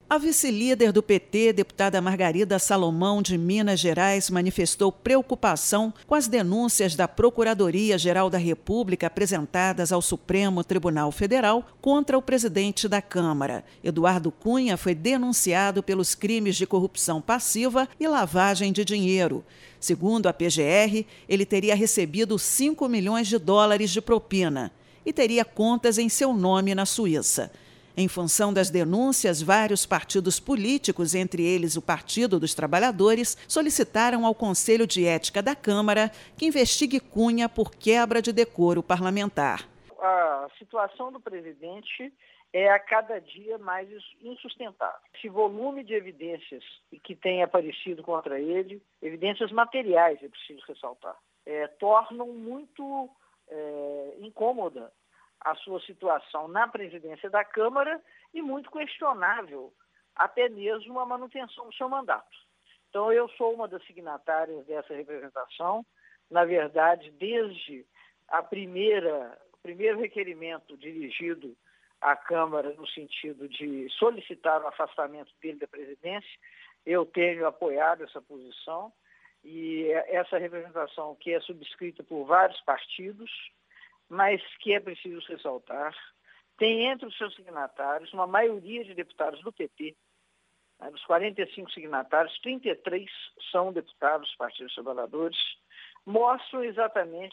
A vice-líder do PT, deputada Margarida Salomão, de Minas Gerais, manifestou preocupação com as denúncias da Procuradoria-Geral da República apresentadas ao Supremo Tribunal Federal contra o presidente da Câmara. Eduardo Cunha foi denunciado pelos crimes de corrupção passiva e lavagem de dinheiro. Segundo a PGR, ele teria recebido 5 milhões de dólares de propina e teria contas em seu nome na Suíça. Em função das denúncias, vários partidos políticos, entre eles o Partido dos Trabalhadores, solicitaram ao Conselho de Ética da Câmara que investigue Cunha por quebra de decoro parlamentar. A situação do presidente é a cada dia mais insustentável. Esse volume de evidências que tem aparecido contra ele, evidências materiais, é preciso ressaltar, tornam muito incômoda a sua situação na presidência da Câmara e muito questionável até mesmo a manutenção do seu mandato. Então, eu sou uma das signatárias dessa representação. Na verdade, desde o primeiro requerimento dirigido à Câmara no sentido de solicitar o afastamento dele da presidência, eu tenho apoiado essa posição e essa representação que é subscrita por vários partidos, mas que é preciso ressaltar, tem entre os seus signatários uma maioria de deputados do PT. Dos 45 signatários, 33 são deputados do Partido dos Trabalhadores, mostram exatamente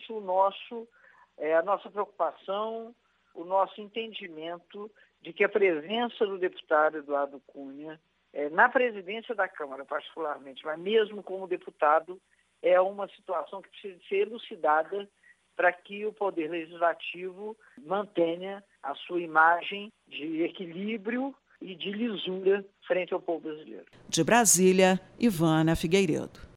a nossa preocupação, o nosso entendimento de que a presença do deputado Eduardo Cunha na presidência da Câmara, particularmente, mas mesmo como deputado, é uma situação que precisa ser elucidada para que o Poder Legislativo mantenha a sua imagem de equilíbrio e de lisura frente ao povo brasileiro. De Brasília, Ivana Figueiredo.